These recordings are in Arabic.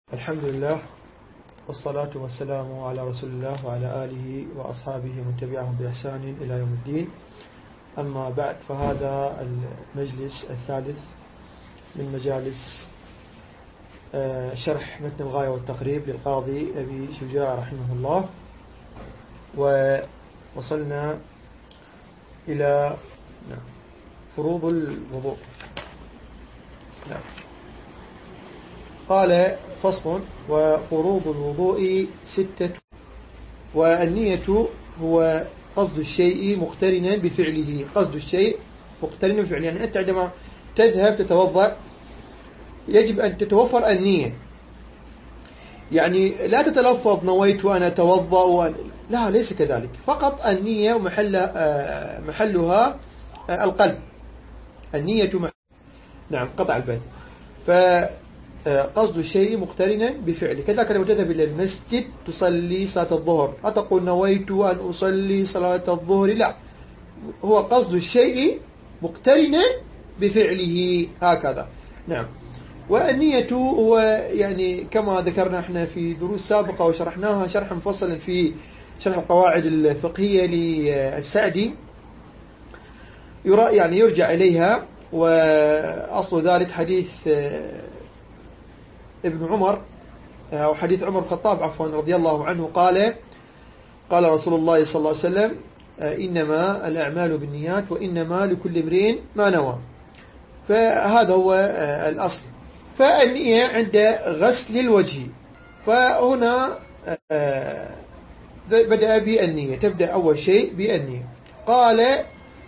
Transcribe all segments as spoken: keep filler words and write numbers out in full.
الحمد لله والصلاة والسلام على رسول الله وعلى آله وأصحابه من تبعهم بإحسان إلى يوم الدين. أما بعد، فهذا المجلس الثالث من مجالس شرح متن الغاية والتقريب للقاضي أبي شجاع رحمه الله، ووصلنا إلى فروض الوضوء. نعم. قال: فصل: وفروض الوضوء ستة. والنية هو قصد الشيء مقترنا بفعله. قصد الشيء مقترنا بفعله، يعني أنت عندما تذهب تتوضأ يجب أن تتوفر النية، يعني لا تتلفظ نويت وأنا أتوضأ وأنا... لا، ليس كذلك. فقط النية ومحل محلها القلب. النية مح... نعم قطع البيت. ف قصد الشيء مقترنا بفعله. كذلك لما تذهب إلى المسجد تصلي صلاة الظهر أتقول نويت أن أصلي صلاة الظهر، لا، هو قصد الشيء مقترنا بفعله هكذا. نعم. والنية هو يعني كما ذكرنا احنا في دروس سابقة وشرحناها شرحا مفصلا في شرح القواعد الفقهية للسعدي، يرى يعني يرجع إليها. وأصل ذلك حديث ابن عمر أو حديث عمر بن الخطاب عفوا رضي الله عنه، قال قال رسول الله صلى الله عليه وسلم: إنما الأعمال بالنيات وإنما لكل امرئ ما نوى. فهذا هو الأصل. فالنية عند غسل الوجه، فهنا بدأ بالنية، تبدأ أول شيء بالنية. قال: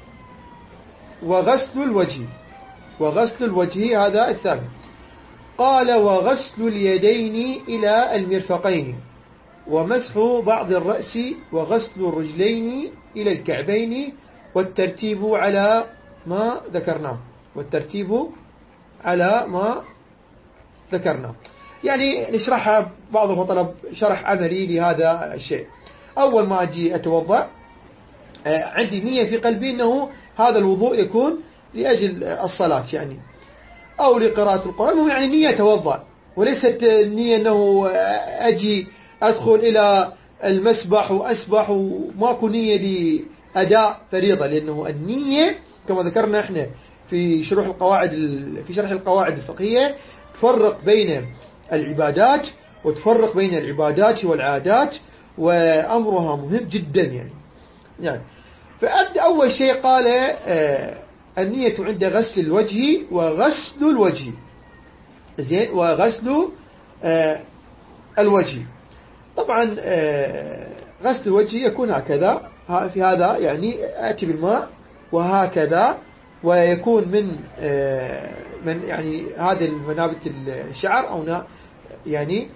وغسل الوجه. وغسل الوجه هذا الثاني. قال: وغسل اليدين إلى المرفقين، ومسح بعض الرأس، وغسل الرجلين إلى الكعبين، والترتيب على ما ذكرناه. والترتيب على ما ذكرناه يعني نشرحها. بعضهم طلب شرح عملي لهذا الشيء. أول ما أجي أتوضأ عندي نية في قلبي أنه هذا الوضوء يكون لأجل الصلاة يعني أو لقراءة القرآن، يعني نية توضأ، وليست النية أنه أجي أدخل إلى المسبح وأسبح وماكو نية لأداء فريضة. لأنه النية كما ذكرنا إحنا في شرح القواعد في شرح القواعد الفقهية تفرق بين العبادات وتفرق بين العبادات والعادات، وأمرها مهم جدا يعني. يعني فأبدأ أول شيء قال آه النية عند غسل الوجه وغسل الوجه. زين. وغسل آه الوجه. طبعا آه غسل الوجه يكون هكذا، في هذا يعني أتي بالماء وهكذا، ويكون من آه من يعني هذه المنابت الشعر أو يعني،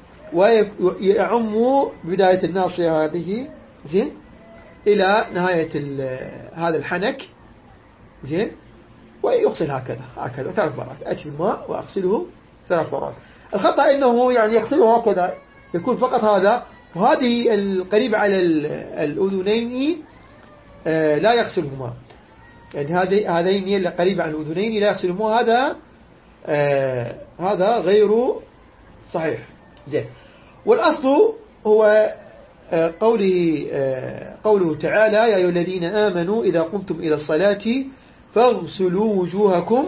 ويعم بداية الناصية هذه زين إلى نهاية هذا الحنك. زين. ويغسل هكذا هكذا ثلاث مرات. أتي بالماء وأغسله ثلاث مرات. الخطأ إنه يعني يغسله هكذا، يكون فقط هذا، وهذه القريبة على الأذنين لا يغسلهما، يعني هذه هذين القريبة على الأذنين لا يغسلهما. هذا هذا غير صحيح. زين. والأصل هو قوله قوله تعالى: يا أيها الذين آمنوا إذا قمتم إلى الصلاة فاغسلوا وجوهكم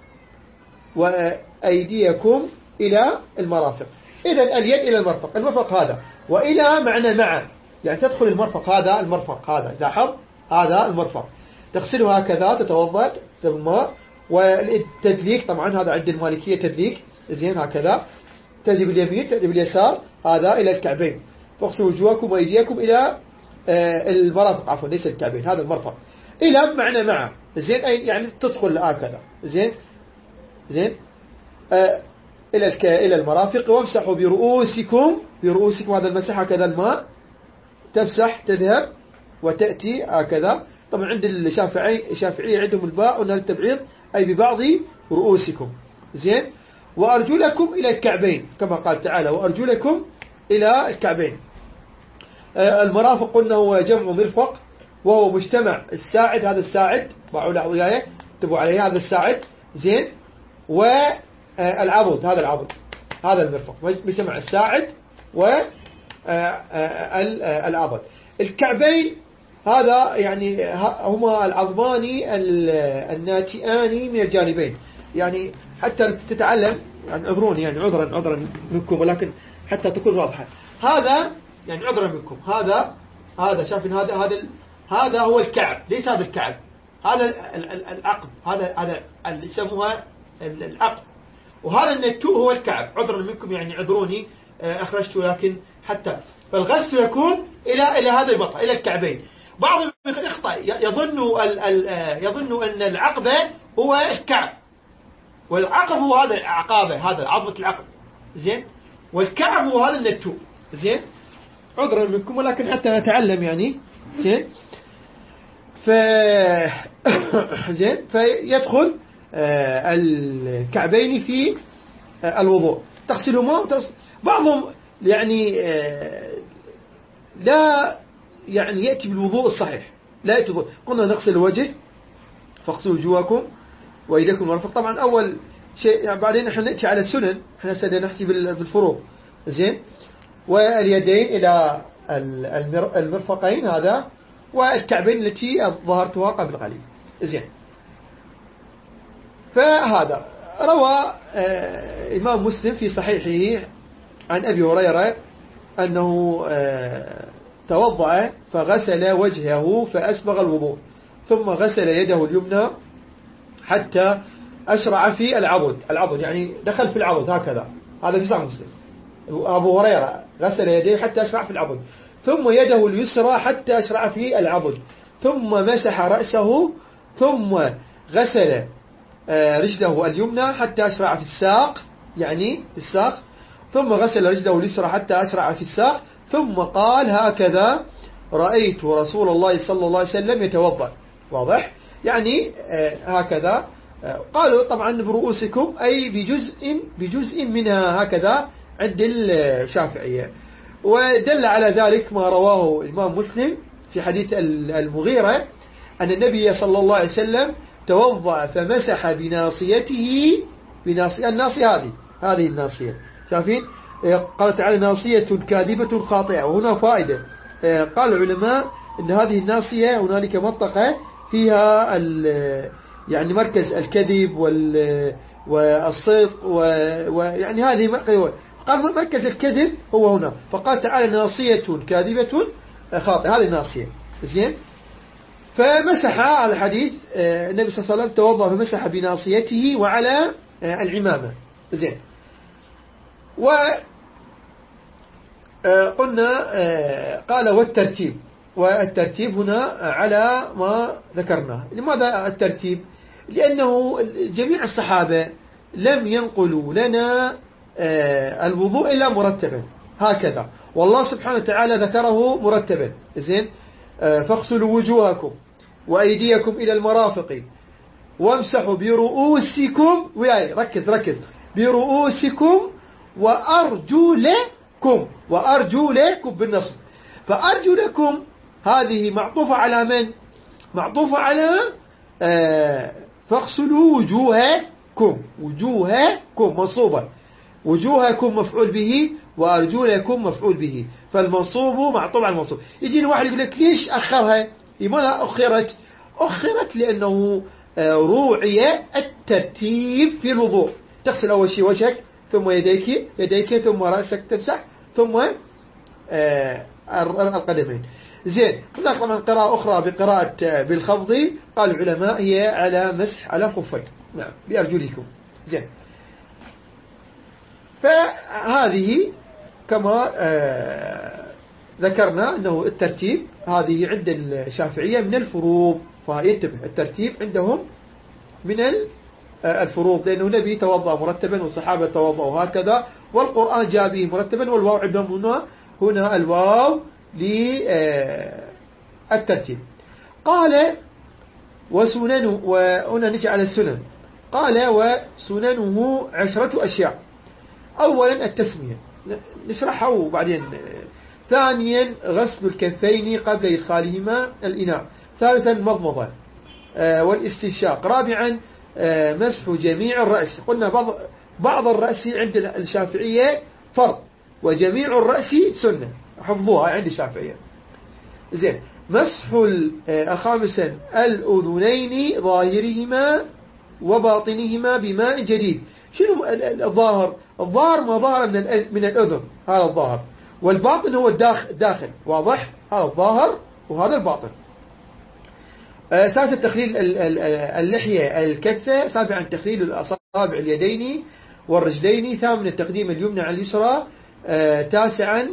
وأيديكم إلى المرافق. إذن اليد إلى المرفق. المرفق هذا وإلى معنى مع، يعني تدخل المرفق هذا المرفق هذا، لاحظ هذا المرفق، تغسله هكذا، تتوضأ بالماء. والتدليك طبعا هذا عند المالكية تدليك. زين. هكذا تجي باليمين تجي باليسار، هذا إلى الكعبين. فاغسلوا وجوهكم وأيديكم إلى المرافق عفوا ليس الكعبين، هذا المرفق. إلى بمعنى مع. زين. يعني تدخل هكذا. زين. زين. آه إلى الك... إلى المرافق. وامسحوا برؤوسكم. برؤوسكم هذا المسح هكذا، الماء تمسح تذهب وتأتي هكذا. طبعا عند الشافعي الشافعية عندهم الباء وأنها التبعيض، أي ببعض رؤوسكم. زين. وأرجلكم إلى الكعبين كما قال تعالى: وأرجلكم إلى الكعبين. المرافق قلنا هو جمع مرفق، وهو مجتمع الساعد. هذا الساعد باعوا له وياه تبوا عليه، هذا الساعد. زين. والعضد هذا العضد. هذا المرفق بجمع الساعد والعضد. الكعبين هذا يعني هما العظمان الناتئان من الجانبين، يعني حتى تتعلم، يعني عذروني يعني عذرا عذرا منكم، ولكن حتى تكون واضحة. هذا يعني عذرا منكم، هذا هذا شايفين، هذا هذا هذا هو الكعب، ليس هذا الكعب، هذا العقب، هذا هذا اللي يسموها العقب، وهذا النتوء هو الكعب. عذرا منكم يعني عذروني أخرجته، لكن حتى فالغسل يكون إلى إلى هذا البطء، إلى الكعبين. بعضهم يخطأ، يظن يظن أن العقبة هو الكعب، والعقب هو هذا العقابة، هذا عظمة العقب، زين، والكعب هو هذا النتوء، زين. عذرا منكم، ولكن حتى نتعلم يعني، زين. ف زين، فيدخل الكعبين في الوضوء، تغسلهما وتغسل. بعضهم يعني لا يعني يأتي بالوضوء الصحيح، لا يأتي بالوضوء. قلنا نغسل الوجه، فاغسلوا وجوهكم وأيديكم المرفق. طبعا أول شيء يعني، بعدين احنا نأتي على السنن، احنا سنحكي بالفروض، زين. واليدين إلى المرفقين هذا، والكعبين التي ظهرتها قبل قليل، زين. فهذا روى إمام مسلم في صحيحه عن أبي هريرة أنه توضأ فغسل وجهه فأسبغ الوضوء، ثم غسل يده اليمنى حتى أشرع في العضد. العضد يعني دخل في العضد هكذا، هذا في صحيح مسلم. أبو هريرة غسل يديه حتى أشرع في العضد، ثم يده اليسرى حتى أشرع في العضد، ثم مسح رأسه، ثم غسل رجله اليمنى حتى أشرع في الساق، يعني في الساق، ثم غسل رجله اليسرى حتى أشرع في الساق، ثم قال هكذا رأيت رسول الله صلى الله عليه وسلم يتوضأ. واضح؟ يعني هكذا. قالوا طبعا برؤوسكم أي بجزء بجزء منها، هكذا عند الشافعية. ودل على ذلك ما رواه الإمام مسلم في حديث المغيرة أن النبي صلى الله عليه وسلم توضأ فمسح بناصيته، بناصية الناصية هذه هذه الناصية، شايفين؟ قال تعالى ناصية كاذبة خاطئة. وهنا فائدة، قال العلماء أن هذه الناصية هنالك منطقة فيها يعني مركز الكذب والصدق، ويعني هذه قال مركز الكذب هو هنا، فقال تعالى ناصية كاذبة خاطئة، هذه الناصية، زين. فمسح على الحديث النبي صلى الله عليه وسلم توضأ فمسح بناصيته وعلى العمامة، زين. وقلنا قال والترتيب، والترتيب هنا على ما ذكرناه. لماذا الترتيب؟ لأنه جميع الصحابة لم ينقلوا لنا الوضوء إلا مرتبا هكذا، والله سبحانه وتعالى ذكره مرتبا، زين. فاغسلوا وجوهكم وأيديكم إلى المرافق وامسحوا برؤوسكم، وياي ركز ركز، برؤوسكم وأرجلكم، وأرجلكم بالنصب. فأرجلكم هذه معطوفة على من؟ معطوفة على آه فاغسلوا وجوهكم، وجوهكم منصوبة، وجوهكم مفعول به، وأرجلكم مفعول به، فالمنصوب معطوف على المنصوب. يجينا واحد يقول لك ليش أخرها؟ لماذا أخرت؟ أخرت لأنه روعي الترتيب في الوضوء. تغسل أول شيء وجهك، ثم يديك يديك ثم رأسك تمسح، ثم القدمين، زين. هناك طبعا قراءة أخرى بقراءة بالخفض، قال العلماء هي على مسح على الخفين، نعم، بأرجلكم، زين. فهذه كما ذكرنا أنه الترتيب هذه عند الشافعية من الفروض، فينتبه الترتيب عندهم من الفروض، لأنه النبي توضأ مرتبا والصحابة توضأوا هكذا، والقرآن جاء به مرتبا، والواو عندهم هنا هنا الواو للترتيب. قال وسننه، وهنا نجي على السنن، قال وسننه عشرة أشياء. أولا التسمية نشرحها وبعدين. ثانيا غسل الكفين قبل إدخالهما الإناء. ثالثا المضمضة والاستنشاق. رابعا مسح جميع الرأس. قلنا بعض بعض الرأس عند الشافعية فرض، وجميع الرأس سنة، حفظوها عند الشافعية. زين. مسح خامسا الأذنين ظاهرهما وباطنهما بماء جديد. شنو الظاهر؟ الظاهر ما ظهر من من الأذن، هذا الظاهر، والباطن هو الداخل. واضح؟ هذا الظاهر وهذا الباطن. سادسا تخليل اللحية الكثة. سابعا تخليل الأصابع اليدين والرجلين. ثامنا تقديم اليمنى على اليسرى. تاسعا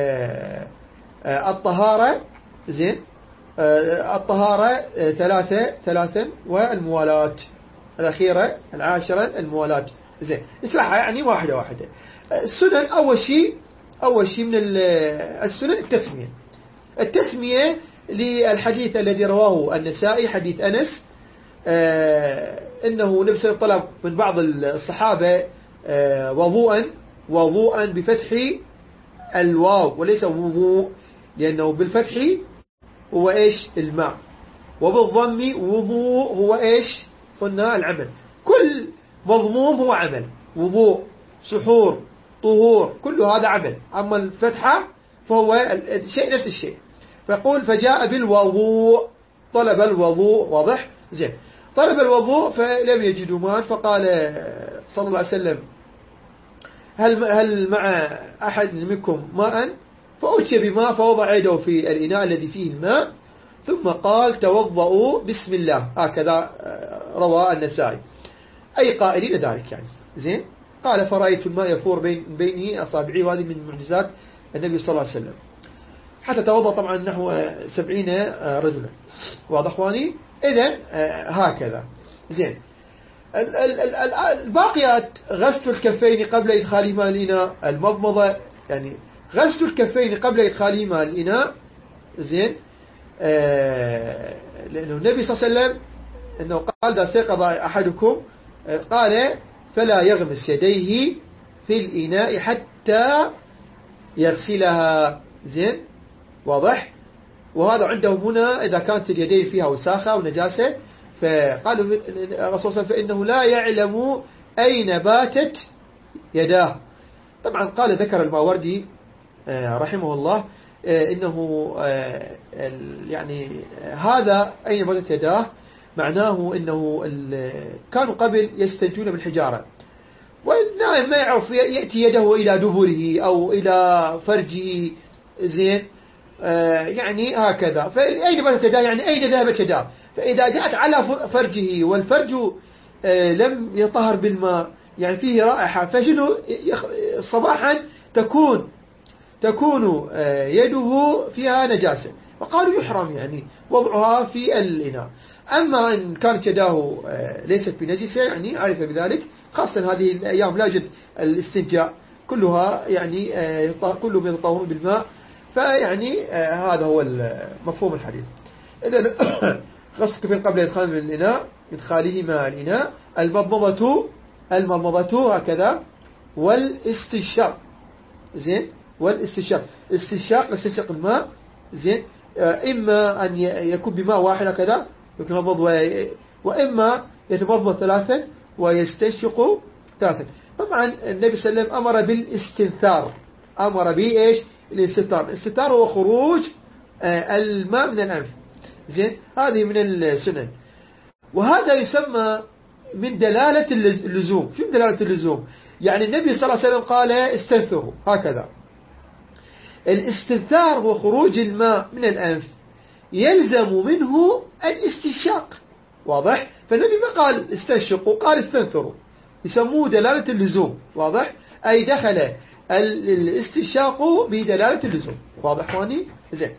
الطهارة. زين. الطهارة ثلاثة ثلاثا والموالاة الأخيرة العاشرة الموالاة. زين. إصلاحها يعني واحدة واحدة. السنن أول شيء أول شيء من السنن التسمية. التسمية للحديث الذي رواه النسائي، حديث أنس، آه إنه نبي صلى الله عليه وسلم طلب من بعض الصحابة آه وضوءا وضوءا بفتح الواو وليس وضوء، لأنه بالفتح هو إيش؟ الماء، وبالضم وضوء هو إيش؟ قلنا العمل. كل مضموم هو عمل، وضوء، سحور، طهور، كل هذا عمل. أما الفتحة فهو الشيء نفس الشيء. فيقول فجاء بالوضوء، طلب الوضوء. واضح؟ زين. طلب الوضوء فلم يجدوا ماء، فقال صلى الله عليه وسلم هل هل مع أحد منكم ماء؟ فأتي بماء فوضع يده في الإناء الذي فيه الماء، ثم قال توضؤوا بسم الله. هكذا روى النسائي، أي قائلين ذلك يعني. زين. قال فرأيت الماء يفور بين بيني أصابعي، وهذه من معجزات النبي صلى الله عليه وسلم. حتى توضأ طبعا نحو سبعين رجلا. واضح اخواني؟ إذن هكذا. زين. الباقيات غسل الكفين قبل إدخالهما الإناء، المضمضة، يعني غسل الكفين قبل إدخالهما الإناء. زين. آه لأنه النبي صلى الله عليه وسلم أنه قال إذا استيقظ أحدكم قال فلا يغمس يديه في الإناء حتى يغسلها. زين. واضح؟ وهذا عندهم هنا إذا كانت اليدين فيها وساخة ونجاسة، فقالوا الرسول صلى الله عليه وسلم فإنه لا يعلم أين باتت يداه. طبعا قال ذكر الماوردي رحمه الله إنه يعني هذا أين باتت يداه معناه إنه كانوا قبل يستنجون بالحجارة، والنائم ما يعرف يأتي يده إلى دبره أو إلى فرجه. زين. آه يعني هكذا. فأين باتت يداه يعني أين ذهبت يداه. فإذا جاءت على فرجه والفرج آه لم يطهر بالماء، يعني فيه رائحة، فشنو صباحا تكون تكون آه يده فيها نجاسة، فقالوا يحرم يعني وضعها في الإناء. أما إن كانت يداه آه ليست بنجسة يعني عرف بذلك، خاصة هذه الأيام لا يوجد الاستنجاء، كلها يعني آه كله بيتطهر بالماء. فيعني آه هذا هو مفهوم الحديث. إذن غسل الكفين قبل إدخال من الإناء، إدخالهما الإناء، المضمضة المضمضة هكذا، والاستنشاق. زين. والاستنشاق، استنشاق استنشاق الماء. زين. آه إما أن يكون بماء واحد هكذا يتمضمض، وإما يتمضمض ثلاثا ويستنشق ثلاثا. طبعا النبي صلى الله عليه وسلم أمر بالاستنثار، أمر به إيش؟ الاستنثار. الاستنثار هو خروج آه الماء من الأنف. زين. هذه من السنن، وهذا يسمى من دلالة اللزوم. شو دلالة اللزوم؟ يعني النبي صلى الله عليه وسلم قال استنثروا هكذا. الاستنثار هو خروج الماء من الأنف، يلزم منه الاستنشاق. واضح؟ فالنبي ما قال استنشقوا، قال استنثروا، يسموه دلالة اللزوم. واضح؟ أي دخل الاستنشاق بدلالة اللزوم. واضح واني؟ زين.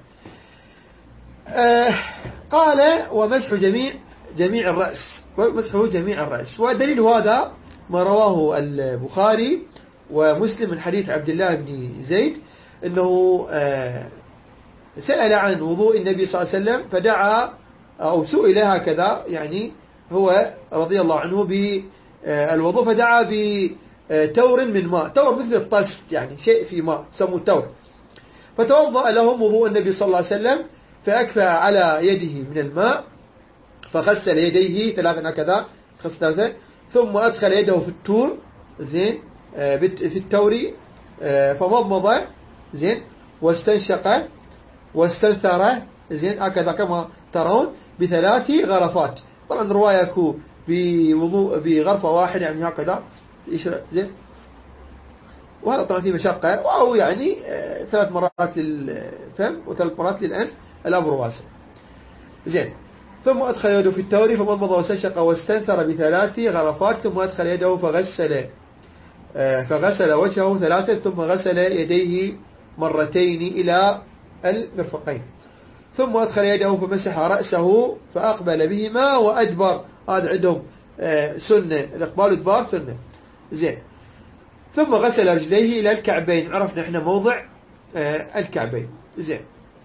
آه قال ومسح جميع جميع الرأس، ومسحه جميع الرأس. ودليل هذا ما رواه البخاري ومسلم من حديث عبد الله بن زيد أنه آه سأل عن وضوء النبي صلى الله عليه وسلم، فدعا أو سئل هكذا يعني هو رضي الله عنه بالوضوء، فدعا بتور من ماء، تور مثل الطست يعني شيء في ماء سموه تور، فتوضأ لهم وضوء النبي صلى الله عليه وسلم، فأكفى على يده من الماء، فغسل يديه ثلاثا هكذا، غسل ثلاثا، ثم أدخل يده في التور زين في التوري فمضمض زين واستنشق واستنثر زين هكذا كما ترون بثلاث غرفات. طبعا رواية كو بوضوء بغرفة واحدة يعني هكذا زين، وهذا طبعا فيه مشقة، أو يعني ثلاث مرات للفم وثلاث مرات للأنف الأمر واسع زين. ثم أدخل يده في التوري فمضمض واستنشق واستنثر بثلاث غرفات، ثم أدخل يده فغسل فغسل وجهه ثلاثة، ثم غسل يديه مرتين إلى المرفقين، ثم أدخل يده فمسح رأسه فأقبل بهما وأدبر. هذا عندهم سنة، الإقبال والإدبار سنة زين. ثم غسل رجليه إلى الكعبين، عرفنا احنا موضع الكعبين زين.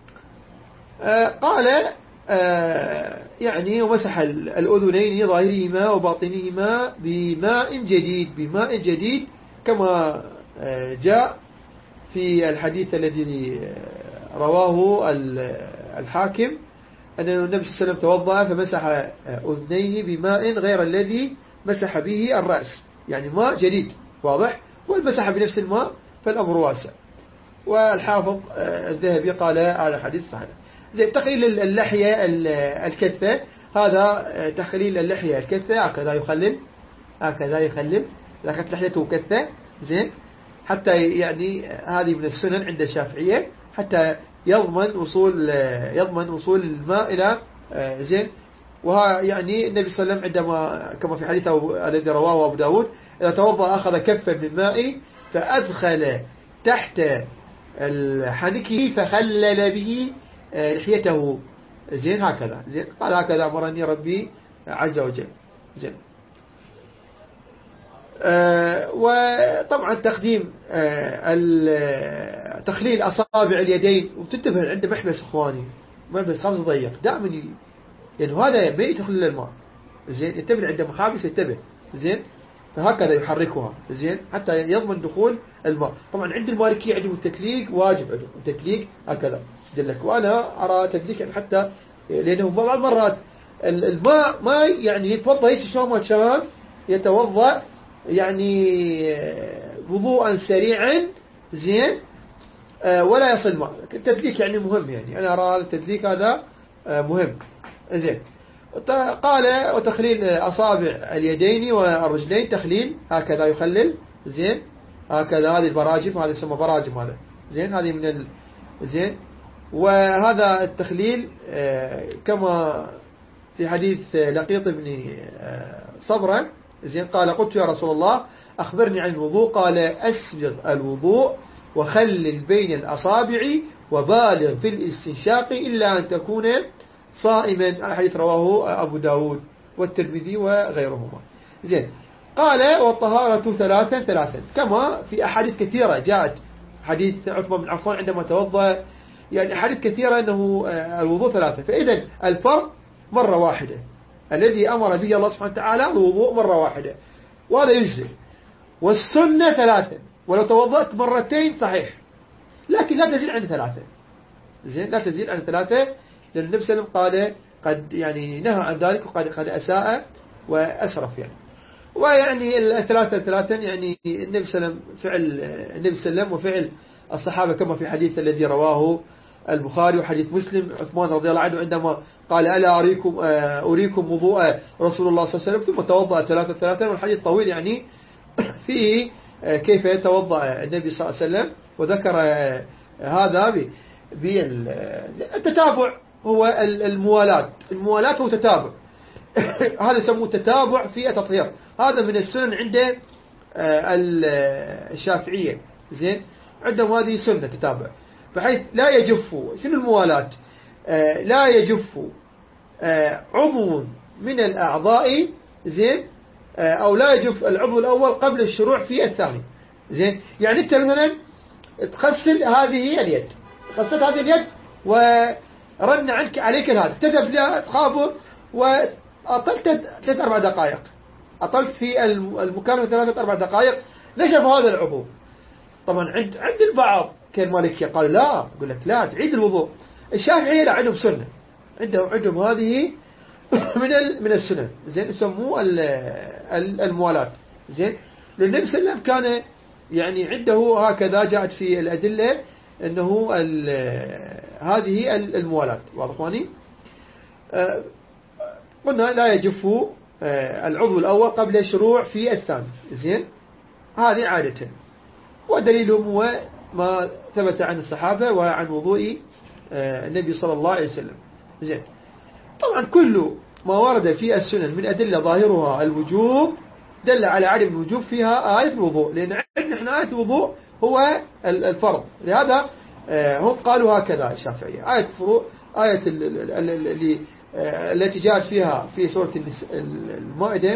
قال يعني ومسح الأذنين ظاهرهما وباطنهما بماء جديد، بماء جديد كما جاء في الحديث الذي رواه الحاكم أن النبي صلى الله عليه وسلم توضأ فمسح أذنيه بماء غير الذي مسح به الرأس، يعني ماء جديد واضح، والمسح بنفس الماء فالأمر واسع. والحافظ الذهبي قال على حديث صحيح زي تخليل اللحية الكثة. هذا تخليل اللحية الكثة هكذا يخلل، هكذا يخلل إذا كانت لحيته كثة زين، حتى يعني هذه من السنن عند الشافعية حتى يضمن وصول يضمن وصول الماء إلى زين. وها يعني النبي صلى الله عليه وسلم عندما كما في حديث الذي رواه أبو داود إذا توضأ أخذ كفا من ماء فأدخل تحت حنكه فخلل به لحيته زين هكذا زين. قال هكذا أمرني ربي عز وجل زين. آه وطبعا تقديم آه تخليل أصابع اليدين، وتنتبه عند محبس إخواني، محبس خمس ضيق دائما لأنه يعني هذا ما يدخل الماء زين، ينتبه عند محابس ينتبه زين، فهكذا يحركها زين حتى يضمن دخول الماء. طبعا عند المالكية عندهم التدليك واجب، عندهم التدليك هكذا دلك، وأنا أرى تدليك يعني حتى لأنه بعض المرات الماء ما يعني يتوضأ هيك شلون ما كان يتوضأ يعني وضوءا سريعا زين ولا يصل ماء. التدليك يعني مهم، يعني أنا أرى التدليك هذا مهم زين. قال وتخليل أصابع اليدين والرجلين تخليل هكذا يخلل زين هكذا، هذه البراجم، هذا يسمى براجم هذا زين، هذه من ال... زين. وهذا التخليل كما في حديث لقيط بن صبرة زين قال قلت يا رسول الله أخبرني عن الوضوء، قال أسبغ الوضوء وخلل بين الأصابع وبالغ في الاستنشاق إلا أن تكون صائما. الحديث رواه أبو داود والترمذي وغيرهما زين. قال والطهارة ثلاثا ثلاثا كما في أحاديث كثيرة جاءت، حديث عثمان بن عفان عندما توضأ، يعني أحاديث كثيرة أنه الوضوء ثلاثة. فإذا الفرض مرة واحدة الذي أمر به الله سبحانه وتعالى الوضوء مرة واحدة وهذا يجزئ، والسنة ثلاثا، ولو توضأت مرتين صحيح لكن لا تزيد عن ثلاثة زين، لا تزيد عن ثلاثة، لأن النبي صلى الله عليه وسلم قال قد يعني نهى عن ذلك وقد قد أساء وأسرف يعني. ويعني الثلاثة ثلاثا يعني النبي صلى الله عليه وسلم فعل النبي صلى الله عليه وسلم وفعل الصحابة كما في حديث الذي رواه البخاري وحديث مسلم عثمان رضي الله عنه عندما قال ألا أريكم أريكم وضوء رسول الله صلى الله عليه وسلم ثم توضأ ثلاثة ثلاثا، والحديث طويل يعني فيه كيف يتوضأ النبي صلى الله عليه وسلم، وذكر هذا بالتتابع هو الموالاة، الموالاة هو تتابع هذا يسموه تتابع في التطهير، هذا من السنن عند الشافعية زين، عندهم هذه سنة تتابع بحيث لا يجف. شنو الموالاة؟ لا يجف عضو من الأعضاء زين، أو لا يجف العضو الأول قبل الشروع في الثاني زين. يعني أنت مثلا تغسل هذه اليد، غسلت هذه اليد ورن عنك عليك هذا، تذهب لا تخابر وأطلت ثلاث أربع دقائق، أطلت في المكان ثلاثة أربع دقائق نشف هذا العضو. طبعا عند عند البعض كالمالكية قال لا، يقول لك لا تعيد الوضوء. الشافعية لا عندهم سنة، عندهم عندهم هذه من من السنن زين، يسموه الموالاة زين. للنبي صلى الله عليه وسلم كان يعني عنده هكذا جاءت في الأدلة أنه هذه الموالاة. واضح إخواني؟ قلنا لا يجف العضو الأول قبل الشروع في الثاني. زين، هذه عادة، ودليلهم هو ما ثبت عن الصحابة وعن وضوء النبي صلى الله عليه وسلم. زين، طبعا كل ما ورد في السنن من أدلة ظاهرها الوجوب دل على عدم الوجوب فيها آية الوضوء، لأن عندنا احنا آية الوضوء هو الفرض. لهذا هم قالوا هكذا الشافعية، آية الفروض آية اللي التي جاءت فيها في سورة المائدة،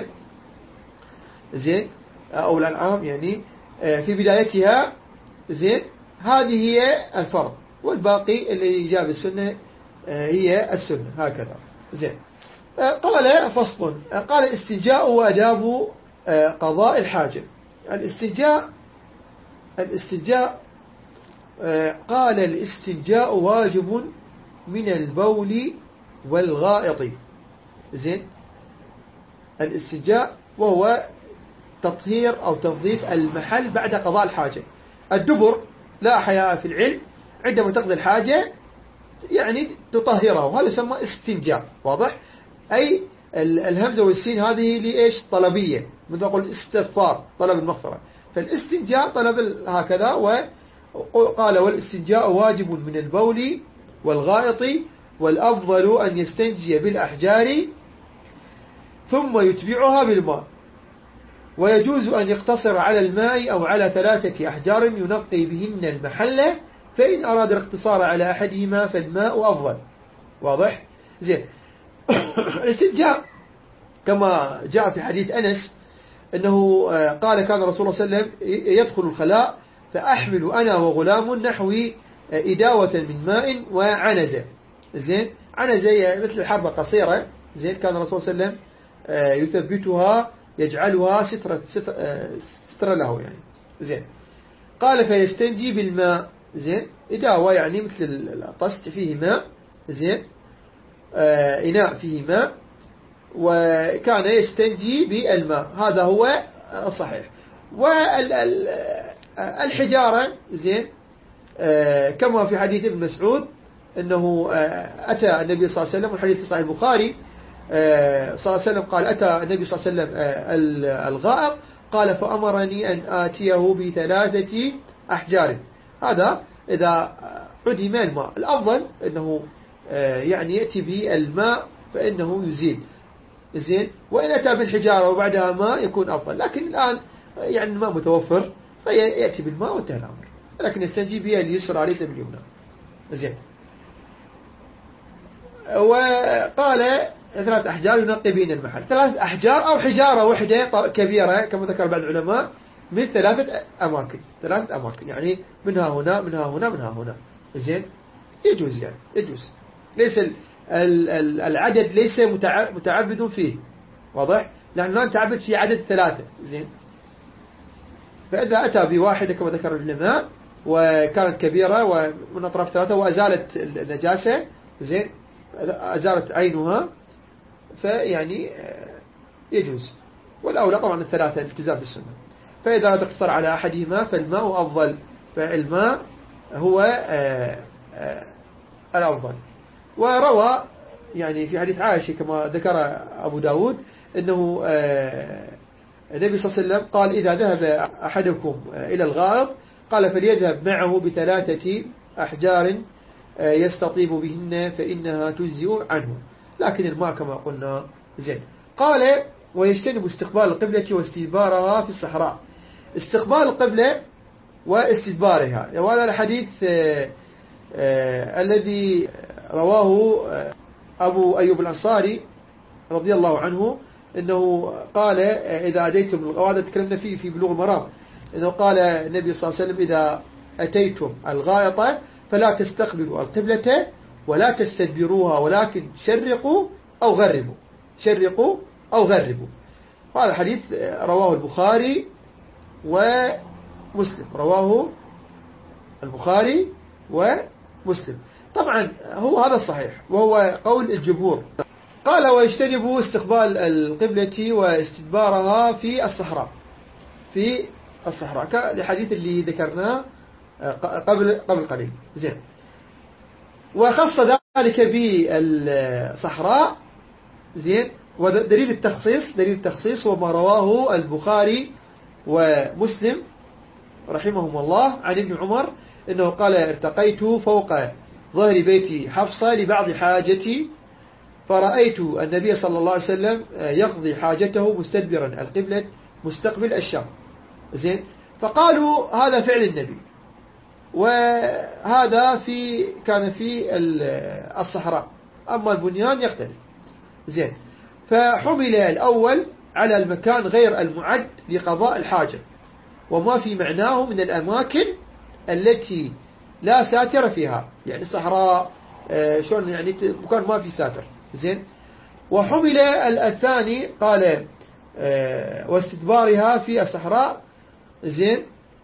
زين، أو الأنعام يعني، في بدايتها، زين، هذه هي الفرض، والباقي اللي جاء بالسنة هي السنة هكذا. زين، قال فصل، قال الاستنجاء وآداب قضاء الحاجة. الاستنجاء الاستنجاء قال الاستنجاء واجب من البول والغائط. زين، الاستنجاء وهو تطهير أو تنظيف المحل بعد قضاء الحاجة. الدبر لا حياء في العلم، عندما تقضي الحاجة يعني تطهره، هذا يسمى استنجاء. واضح؟ أي الهمزة والسين هذه لإيش؟ طلبية، مثل أقول استغفار، طلب المغفرة. فالاستنجاء طلب هكذا. وقال والاستنجاء واجب من البول والغائط، والأفضل أن يستنجي بالأحجار ثم يتبعها بالماء، ويجوز أن يقتصر على الماء أو على ثلاثة أحجار ينقي بهن المحل، فإن أراد الاقتصار على أحدهما فالماء أفضل. واضح؟ زين. الاستنجاء كما جاء في حديث أنس أنه قال كان رسول الله صلى الله عليه وسلم يدخل الخلاء فأحمل أنا وغلام نحوي إداوة من ماء وعنزة. زين، عنزة مثل الحربة قصيرة. زين، كان الرسول صلى الله عليه وسلم يثبتها يجعلها سترة سترة له يعني. زين، قال فيستنجي بالماء. زين، إداوة يعني مثل الطست فيه ماء. زين، آه إناء فيه ماء، وكان يستنجي بالماء، هذا هو الصحيح. والحجارة، زين، آه كما في حديث ابن مسعود أنه آه أتى النبي صلى الله عليه وسلم، والحديث في صحيح البخاري، آه صلى الله عليه وسلم قال أتى النبي صلى الله عليه وسلم آه الغائط، قال فأمرني أن آتيه بثلاثة أحجار. هذا إذا عدم الماء، الأفضل أنه يعني يأتي بالماء فإنه يزيل. زين، وإن أتى بالحجارة وبعدها ماء يكون أفضل، لكن الآن يعني الماء متوفر فيأتي بالماء وانتهى الأمر، لكن يستنجي بها اليسرى ليس باليمنى. زين، وقال ثلاث أحجار ينقي بين المحل، ثلاث أحجار أو حجارة واحدة كبيرة كما ذكر بعض العلماء من ثلاثة أماكن، ثلاثة أماكن يعني منها هنا منها هنا منها هنا. زين، يجوز يعني يجوز، ليس العدد ليس متعبد فيه. واضح؟ لأنه لا نتعبد في عدد ثلاثة. زين، فإذا أتى بواحدة كما ذكر العلماء وكانت كبيرة ومن أطراف ثلاثة وأزالت النجاسة، زين، أزالت عينها، فيعني يجوز. والأولى طبعا الثلاثة الالتزام بالسنة. فإذا لا تقتصر على أحدهما فالماء أفضل، فالماء هو الأفضل. وروى يعني في حديث عائشة كما ذكر أبو داود أنه النبي صلى الله عليه وسلم قال إذا ذهب أحدكم إلى الغائط قال فليذهب معه بثلاثة أحجار يستطيب بهن فإنها تجزئ عنه، لكن الماء كما قلنا. زين، قال ويجتنب استقبال القبلة واستدبارها في الصحراء. استقبال القبلة واستدبارها، وهذا الحديث آآ آآ الذي رواه أبو أيوب الأنصاري رضي الله عنه أنه قال إذا أتيتم، وهذا تكلمنا فيه في بلوغ المرام، أنه قال النبي صلى الله عليه وسلم إذا أتيتم الغائطة فلا تستقبلوا القبلة ولا تستدبروها ولكن شرقوا أو غربوا، شرقوا أو غربوا. هذا الحديث رواه البخاري ومسلم، رواه البخاري ومسلم. طبعا هو هذا الصحيح وهو قول الجمهور. قال ويجتنبوا استقبال القبلة واستدبارها في الصحراء، في الصحراء كالحديث اللي ذكرناه قبل قبل قليل. زين. وخص ذلك بالصحراء. زين. ودليل التخصيص دليل التخصيص وما رواه البخاري ومسلم رحمهم الله عن ابن عمر انه قال: ارتقيت فوق ظهر بيت حفصة لبعض حاجتي فرأيت النبي صلى الله عليه وسلم يقضي حاجته مستدبرا القبلة مستقبل الشام. زين. فقالوا هذا فعل النبي، وهذا في كان في الصحراء، أما البنيان يختلف. زين. فحمل الأول على المكان غير المعد لقضاء الحاجة وما في معناه من الأماكن التي لا ساتر فيها، يعني صحراء شلون يعني مكان ما في ساتر. زين. وحمل الثاني قال واستدبارها في الصحراء. زين.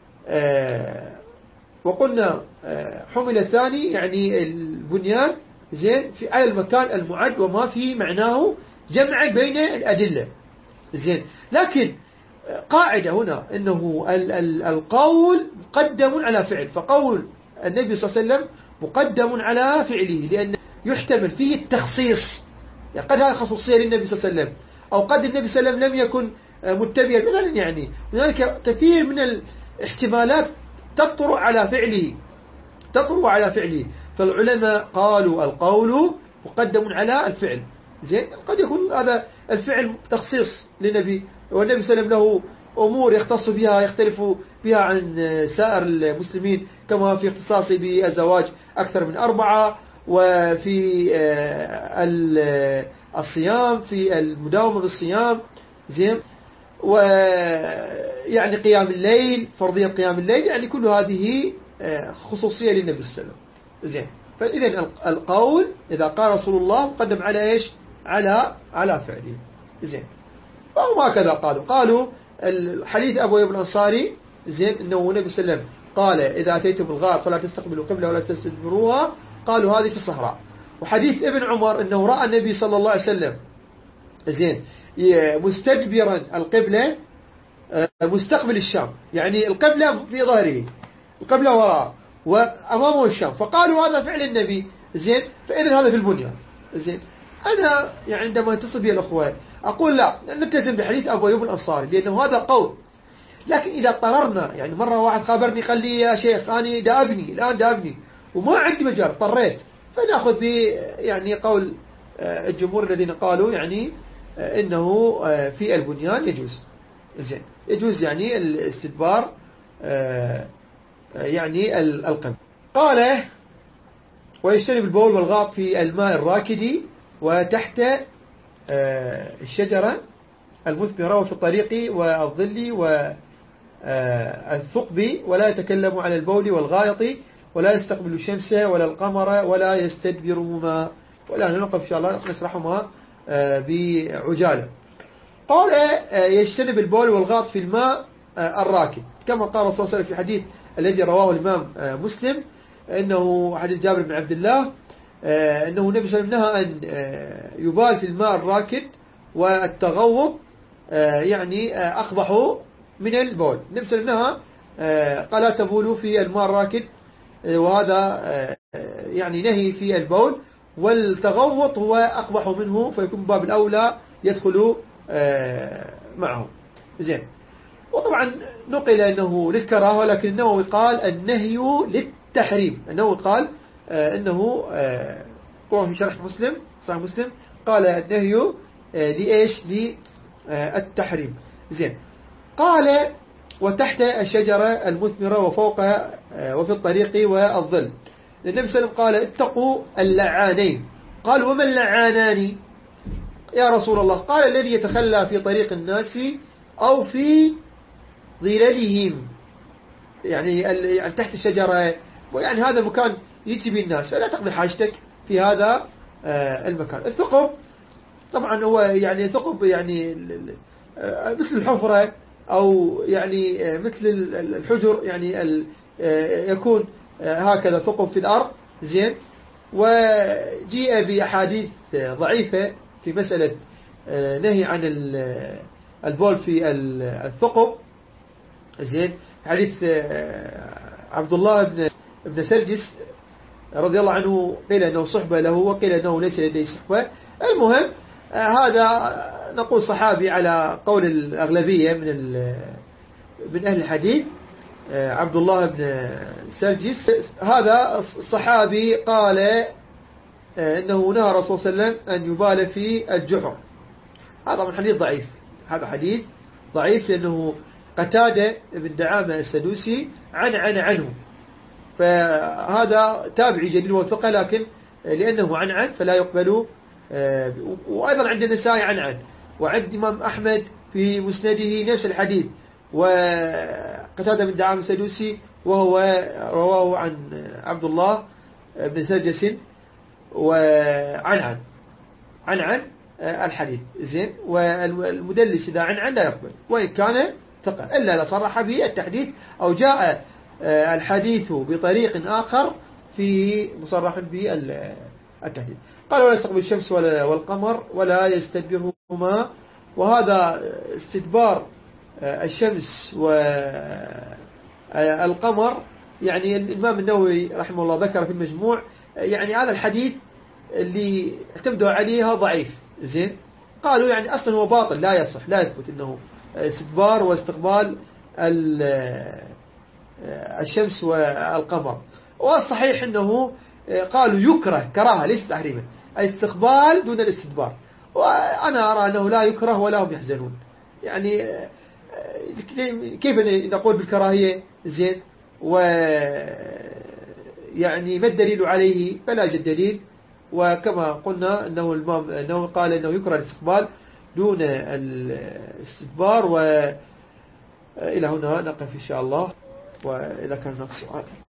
وقلنا حمل الثاني يعني البنيان. زين. في على المكان المعد وما في معناه جمع بين الأدلة. زين. لكن قاعدة هنا أنه القول مقدم على فعل، فقول النبي صلى الله عليه وسلم مقدم على فعله لأن يحتمل فيه التخصيص، يعني قد هذا خصوصية للنبي صلى الله عليه وسلم، أو قد النبي صلى الله عليه وسلم لم يكن متبعا مثلا، يعني هنالك كثير من الاحتمالات تطرق على فعله تطرق على فعله فالعلماء قالوا القول مقدم على الفعل. زين. قد يكون هذا الفعل تخصيص للنبي، والنبي صلى الله عليه وسلم له أمور يختص بها يختلف بها عن سائر المسلمين، كما في اختصاصه بالزواج أكثر من أربعة، وفي الصيام في المداومة بالصيام. زين. ويعني قيام الليل، فرضية قيام الليل، يعني كل هذه خصوصية للنبي صلى الله عليه وسلم. زين. فإذا القول إذا قال رسول الله مقدم على إيش؟ على على فعله. زين. فهم هكذا قالوا قالوا الحديث أبو أيوب الأنصاري. زين. إنه النبي صلى الله عليه وسلم قال إذا أتيتم الغار فلا تستقبلوا قبلة ولا تستدبروها، قالوا هذه في الصحراء. وحديث ابن عمر إنه رأى النبي صلى الله عليه وسلم زين مستدبرا القبلة مستقبل الشام، يعني القبلة في ظهره، القبلة وراء وأمامه الشام، فقالوا هذا فعل النبي. زين. فإذن هذا في البنيان. زين. أنا يعني عندما اتصل بي الأخوة أقول لا نلتزم بحديث أبو أيوب الأنصاري لأنه هذا قول. لكن إذا اضطررنا، يعني مرة واحد خابرني قال لي يا شيخ أنا دا أبني الآن دا أبني وما عندي مجال اضطريت، فنأخذ ب يعني قول الجمهور الذين قالوا يعني إنه في البنيان يجوز. زين. يجوز يعني الاستدبار يعني القبل. قال ويجتنب البول والغاط في الماء الراكد وتحت الشجرة المثمرة وفي الطريق والظل والثقب، ولا يتكلم على البول والغائط، ولا يستقبل الشمس ولا القمر ولا يستدبرهما. ولا نوقف إن شاء الله نشرحهما بعجالة. قال يجتنب البول والغاط في الماء الراكد كما قال الرسول صلى الله عليه وسلم في حديث الذي رواه الإمام مسلم، إنه حديث جابر بن عبد الله أنه النبي صلى الله عليه وسلم نهى أن يبال في الماء الراكد، والتغوط يعني أقبح من البول. النبي صلى الله عليه وسلم نهى قال لا تبولوا في الماء الراكد، وهذا يعني نهي في البول، والتغوط هو أقبح منه، فيكون باب الأولى يدخل معه. زين. وطبعا نقل أنه للكراهة، ولكن النووي قال النهي للتحريم. النووي قال أنه قوة في شرح مسلم صحيح مسلم قال النهي لإيش للتحريم. زين. قال وتحت الشجرة المثمرة وفوق وفي الطريق والظل. النبي صلى الله عليه وسلم قال اتقوا اللعانين. قال وما اللعانان يا رسول الله؟ قال الذي يتخلى في طريق الناس أو في ظلالهم، يعني تحت الشجرة، ويعني هذا مكان يجي به الناس، فلا تقضي حاجتك في هذا المكان. الثقب طبعا هو يعني ثقب يعني مثل الحفرة أو يعني مثل الحجر، يعني يكون هكذا ثقب في الأرض. زين. وجيء بأحاديث ضعيفة في مسألة نهي عن البول في الثقب. زين. حديث عبد الله بن ابن سرجس رضي الله عنه قيل أنه صحبة له وقيل أنه ليس لديه صحبة. المهم هذا نقول صحابي على قول الأغلبية من من أهل الحديث. عبد الله بن سرجس هذا الصحابي قال إنه نهى الرسول صلى الله عليه وسلم أن يبال في الجحر. هذا من حديث ضعيف، هذا حديث ضعيف لأنه قتادة بن دعامة السدوسي عن عن عنه، فهذا تابعي جليل وثقة، لكن لأنه عن عن فلا يقبل. وأيضا عند النسائي عن عن، وعند إمام أحمد في مسنده نفس الحديث، وقتادة بن دعامة السدوسي وهو رواه عن عبد الله بن سرجس وعن عن عن عن الحديث. زين. والمدلس إذا عن عن لا يقبل وإن كان ثقة، إلا إذا صرح به التحديث أو جاء الحديث بطريق آخر فيه مصرح به التحديث. قال ولا يستقبل الشمس والقمر ولا يستدبرهما. وهذا استدبار الشمس والقمر يعني الإمام النووي رحمه الله ذكر في المجموع يعني هذا الحديث اللي اعتمدوا عليها ضعيف. زين. قالوا يعني أصلا هو باطل، لا يصح، لا يثبت أنه استدبار واستقبال الشمس والقمر. والصحيح أنه قالوا يكره كراهة ليس تحريما الاستقبال دون الاستدبار، وأنا أرى أنه لا يكره ولا هم يحزنون. يعني كيف نقول بالكراهية؟ زين. ويعني ما الدليل عليه؟ فلا يوجد دليل. وكما قلنا أنه الإمام أنه قال أنه يكره الاستقبال دون الاستدبار. وإلى هنا نقف إن شاء الله، وإذا كان هناك سؤال.